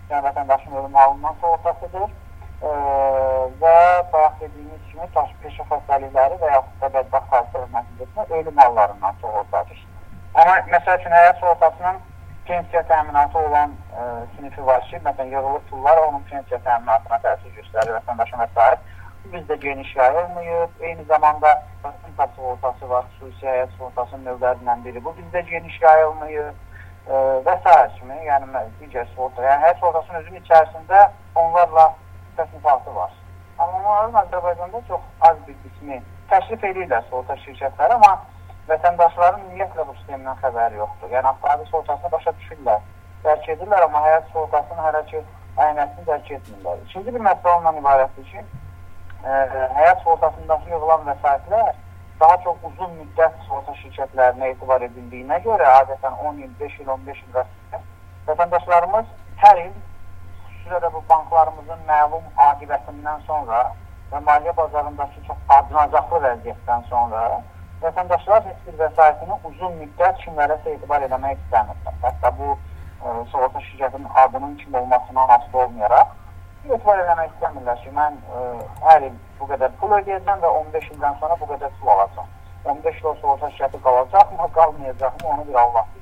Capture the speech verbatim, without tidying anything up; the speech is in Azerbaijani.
yəni vətəndaşın ölüm halından sığortasıdır e, və bayaq dediyimiz kimi peşə xəstəlikləri və yaxud da bədbəxt hadisələr nəticəsində ölüm hallarından sığortadır. Amma məsəl üçün həyat sığortasının pensiya təminatı olan e, sinifi var ki, məsələn, yığılır pullar onun pensiya təminatına təsir göstərir vətəndaşın və s. Bizdə geniş yayılmayıb. Eyni zamanda vətəndaş sığortası var, xüsusi həyat sığortasının növlərindən biri. Bu bizdə geniş yayılmayıb e, və s. kimi, yəni digər sığorta. Yəni həyat sığortasının özünün içərisində onlarla təsnifatı var. Amma onların Azərbaycanda çox az bir qismi təşrif edirlər sığorta şirkətləri, amma vətəndaşların ümumiyyətlə bu sistemdən xəbəri yoxdur. Yəni avtomobil sığortasını başa düşürlər, dərk edirlər, amma həyat sığortasının hələ ki əhəmiyyətini dərk etmirlər. İkinci bir məsələ ondan ibarətdir ki, ə, həyat sığortasındakı yığılan vəsaitlər daha çox uzun müddət sığorta şirkətlərinə etibar edildiyinə görə, adətən on il, beş il, on beş il vəsaitlər, vətəndaşlarımız hər il, xüsusilə də bu banklarımızın məlum aqibətindən sonra və maliyyə bazarındakı çox acınacaqlı vəziyyətdən sonra vətəndaşlar heç bir vəsaitini uzun müddət kimlərəsə etibar eləmək istəmirlər. Hətta bu e, sığorta şirkətinin adının kim olmasından asılı olmayaraq etibar eləmək istəmirlər ki, mən e, hər il bu qədər pul ödəyəcəm və on beş ildən sonra bu qədər pul alacam. on beş il o sığorta şirkəti qalacaqmı, qalmayacaqmı, onu bir Allah